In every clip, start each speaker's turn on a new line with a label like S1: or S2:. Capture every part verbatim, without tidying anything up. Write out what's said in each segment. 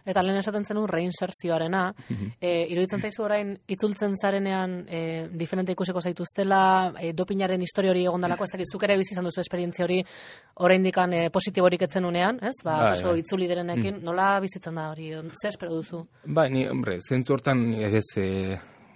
S1: Eta lehen esaten zenun reinserzioarena, e, iruditzen zaizu orain itzultzen zarenean e, diferente ikusiko zaituztela, e, dopinaren historia hori egondalako, ez dakit, zuk ere bizi izan duzu esperientzia hori oraindikan e, positiborik etzen unean, ez? Ba,
S2: Bai,
S1: kaso
S2: bai.
S1: itzuli direnekin, mm. nola bizitzen da hori, ze espero duzu?
S2: Bai, ni, hombre, zentzu hortan ez e,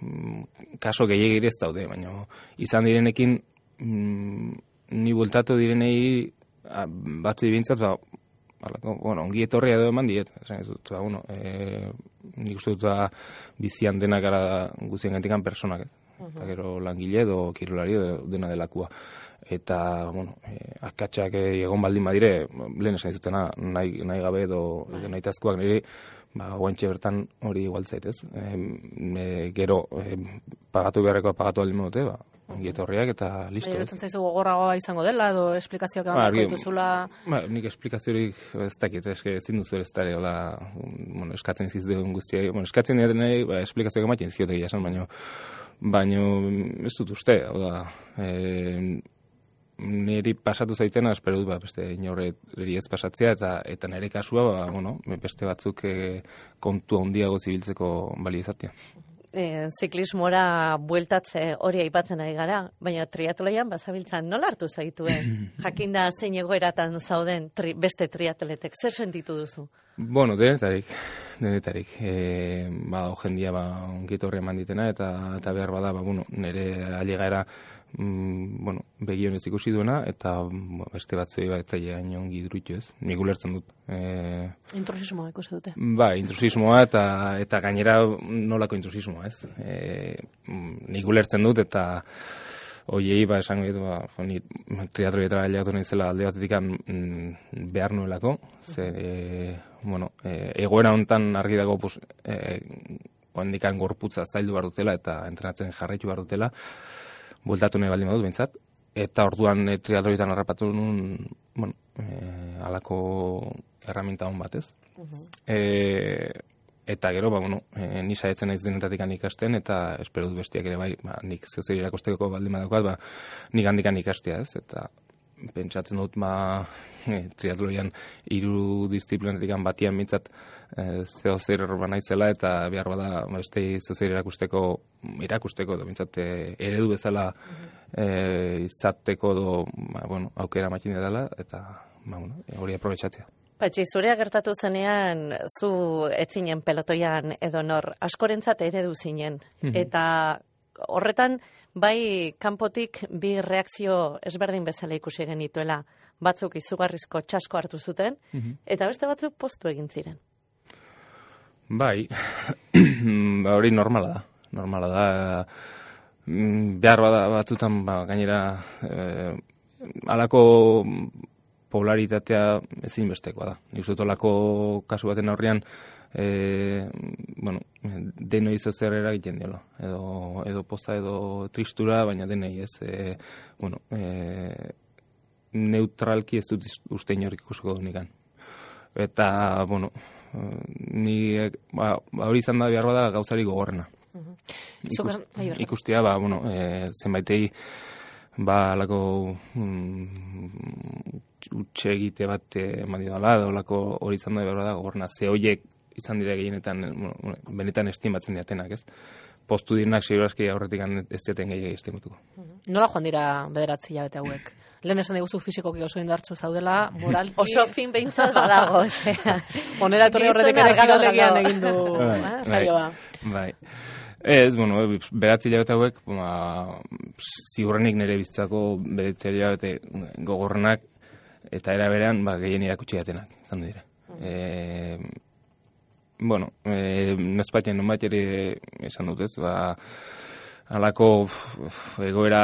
S2: kaso gehiagiri ez daude, baina izan direnekin mm, ni bultatu direnei batzu ibintzat, ba, alako, bueno, ongi etorria edo eman diet, esan ez dut, ba, bueno, e, nik uste dut ba, bizian denak gara guztien gantikan personak, uh-huh. eta gero langile edo kirolari edo dena delakua. Eta, bueno, e, akatsak egon baldin badire, lehen esan izutena, nahi, nahi gabe edo, edo nahi tazkoak niri, ba, guantxe bertan hori igualtzait, ez? E, e, gero, e, pagatu beharrekoa pagatu aldin dute, ba, ongi etorriak eta listo.
S1: Bai, erutzen zaizu gogorragoa izango dela, edo esplikazioak eman ba, dituzula...
S2: Ba, nik esplikaziorik ez dakit, eske ezin duzu ez dara, hola, bueno, eskatzen zizuen guztiai, bueno, eskatzen dira denei, ba, esplikazioak ematen ziotek jasan, baino, baino, ez dut uste, hola, e, niri pasatu zaitena, espero dut, ba, beste inorreri ez pasatzea, eta, eta nire kasua, ba, bueno, beste batzuk e, kontu handiago zibiltzeko balio izatea.
S3: E, ziklismora bueltatze hori aipatzen ari gara, baina triatloian bazabiltzan nola hartu zaituen? Jakinda zein egoeratan zauden tri, beste triatletek, zer sentitu duzu?
S2: Bueno, denetarik, denetarik. E, ba, jendia ba, ongit horre eman ditena, eta, eta behar bada, ba, bueno, nire ailegaera mm, bueno, begionez ikusi duena, eta ba, beste batzoi ba, etzaia ongi druitu ez. Nik ulertzen dut. E,
S1: intrusismoa ikusi dute.
S2: Ba, intrusismoa eta, eta gainera nolako intrusismoa ez. E, nik ulertzen dut, eta oiei, ba, esango dut, ba, ni triatroietara ailegatu nahizela alde batetik mm, behar nuelako, ze, e, bueno, e, egoera hontan argi dago, pues, e, handikan gorputza zaildu behar dutela, eta entrenatzen jarraitu behar dutela, bueltatu nahi baldin badut, behintzat, eta orduan e, triatroietan harrapatu nun, bueno, e, alako herramienta hon batez. Uh-huh. E, Eta gero, ba, bueno, e, ni saietzen naiz denetatik ikasten, eta espero dut bestiak ere bai, ba, nik zeuzer irakosteko baldin badaukat, ba, nik handikan ikastea ez, eta pentsatzen dut, ba, e, triatloian hiru disiplinatik batian mintzat e, zeuzer banaizela, eta behar bada, ba, beste zeuzer irakusteko, irakusteko, edo mintzat e, eredu bezala e, izateko, edo, ba, bueno, aukera matxin dela, eta, ba, bueno, hori aprobetxatzea.
S3: Patxi, zurea gertatu zenean, zu etzinen pelotoian edo nor, askorentzat eredu zinen. Mm-hmm. Eta horretan, bai kanpotik bi reakzio ezberdin bezala ikusi genituela. Batzuk izugarrizko txasko hartu zuten, mm-hmm. eta beste batzuk poztu egin ziren.
S2: Bai, ba, hori normala da. Normala da. Behar bada batzutan, ba, gainera, eh, alako popularitatea ezinbestekoa da. Nik uste olako kasu baten aurrean, e, bueno, denoi zer eragiten diola. Edo, edo poza edo tristura, baina denei ez. E, bueno, e, neutralki ez dut uste inorik ikusiko nikan. Eta, bueno, ni, ba, hori izan da behar bada gauzari gogorrena. Uh-huh. Ikus, ikustia, ba, bueno, e, zenbaitei, ba, alako mm, utxe egite bat eman didala, edo alako hori izan da behar da gogorna, ze horiek izan dira gehienetan, bueno, benetan estimatzen diatenak, ez? Postu direnak segurazki aurretik ez diaten gehiago estimatuko.
S1: Nola joan dira bederatzi hilabete hauek? Lehen esan diguzu fisikoki oso indartsu zaudela, moralki...
S3: Oso fin behintzat badago,
S1: Honera etorri horretik ere kiroldegian egin du saioa.
S2: Bai. Ez, bueno, beratzi hilabete hauek, ba, ziurrenik nire bizitzako beratzi hilabete gogorrenak, eta era berean, ba, gehien irakutsi datenak, izan dira. E, bueno, e, nozpatzen non bat ere esan dut ez, ba, alako egoera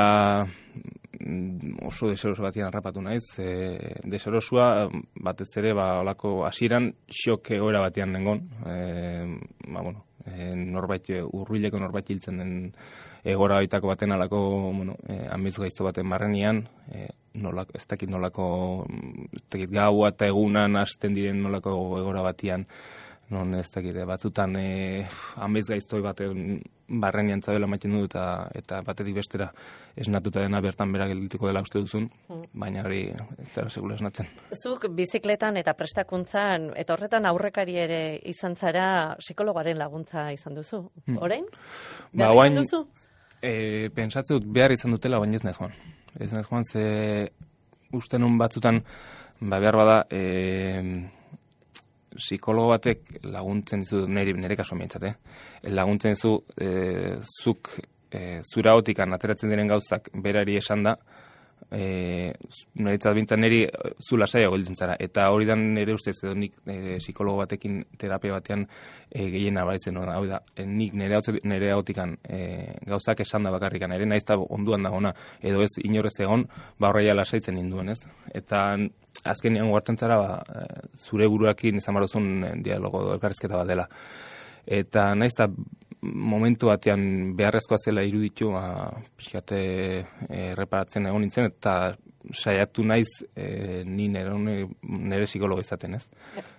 S2: oso deseroso batian harrapatu naiz, e, deserosua batez ere, ba, alako hasieran xok egoera batian nengon, e, ba, bueno, e, norbait, urruileko norbait hiltzen den egora baitako baten alako, bueno, e, amiz gaizto baten barrenian, e, nolako, ez dakit nolako, ez dakit gaua eta egunan hasten diren nolako egora batian non ez dakite, batzutan e, amez gaiztoi baten barren jantzabela maiten du eta, eta batetik bestera esnatuta dena bertan bera geldituko dela uste duzun, mm. baina hori ez zara segula esnatzen.
S3: Zuk bizikletan eta prestakuntzan, eta horretan aurrekari ere izan zara psikologoaren laguntza izan duzu, mm. orain?
S2: Ba, oain, e, pensatze dut behar izan dutela, baina ez nahi joan. Ez nahi joan, ze uste nun batzutan, ba, behar bada, e, psikologo batek laguntzen dizu, nire, nire kaso mientzat, eh? laguntzen dizu, e, zuk e, zura otikan ateratzen diren gauzak berari esan da, e, niretzat bintzat niri zu lasaia golditzen zara, eta hori da nire ustez edo nik e, psikologo batekin terapia batean e, gehien abaitzen, no, hau da, e, nik nire, nire otikan e, gauzak esan da bakarrikan, ere naiz da onduan dagona, edo ez inorez egon, ba horreia lasaitzen ninduen, ez? Eta azkenean guartzen zara, ba, zure buruakin izan baruzun dialogo elkarrizketa bat dela. Eta naiz da momentu batean beharrezkoa zela iruditu, ba, pixkate erreparatzen egon nintzen, eta saiatu naiz e, ni nire, nire psikologo izaten, ez?